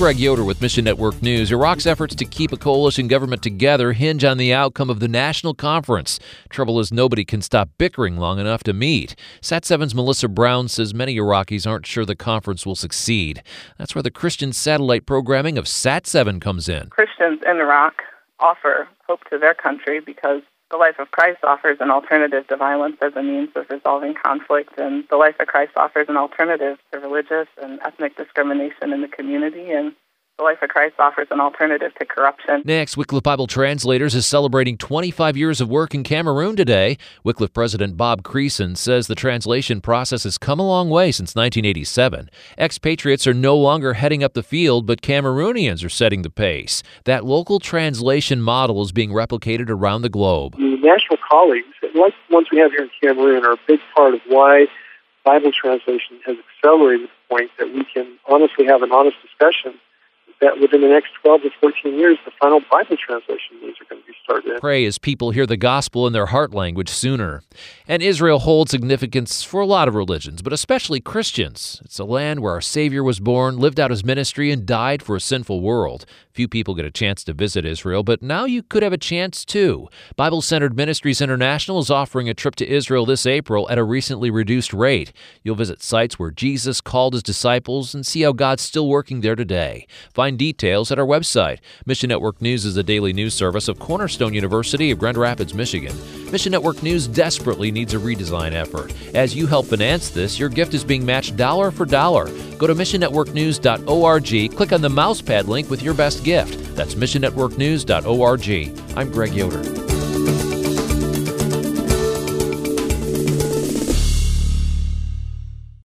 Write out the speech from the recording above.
Greg Yoder with Mission Network News. Iraq's efforts to keep a coalition government together hinge on the outcome of the national conference. Trouble is nobody can stop bickering long enough to meet. Sat7's Melissa Brown says many Iraqis aren't sure the conference will succeed. That's where the Christian satellite programming of Sat7 comes in. Christians in Iraq offer hope to their country because the life of Christ offers an alternative to violence as a means of resolving conflict, and the life of Christ offers an alternative to religious and ethnic discrimination in the community, and the life of Christ offers an alternative to corruption. Next, Wycliffe Bible Translators is celebrating 25 years of work in Cameroon today. Wycliffe President Bob Creason says the translation process has come a long way since 1987. Expatriates are no longer heading up the field, but Cameroonians are setting the pace. That local translation model is being replicated around the globe. The national colleagues, like the ones we have here in Cameroon, are a big part of why Bible translation has accelerated to the point that we can honestly have an honest discussion that within the next 12 to 14 years, the final Bible translation needs are going to be started. Pray as people hear the gospel in their heart language sooner. And Israel holds significance for a lot of religions, but especially Christians. It's a land where our Savior was born, lived out his ministry, and died for a sinful world. Few people get a chance to visit Israel, but now you could have a chance too. Bible-Centered Ministries International is offering a trip to Israel this April at a recently reduced rate. You'll visit sites where Jesus called his disciples and see how God's still working there today. Find details at our website. Mission Network News is a daily news service of Cornerstone University of Grand Rapids, Michigan. Mission Network News desperately needs a redesign effort. As you help finance this, your gift is being matched dollar for dollar. Go to missionnetworknews.org, click on the mousepad link with your best gift. That's missionnetworknews.org. I'm Greg Yoder.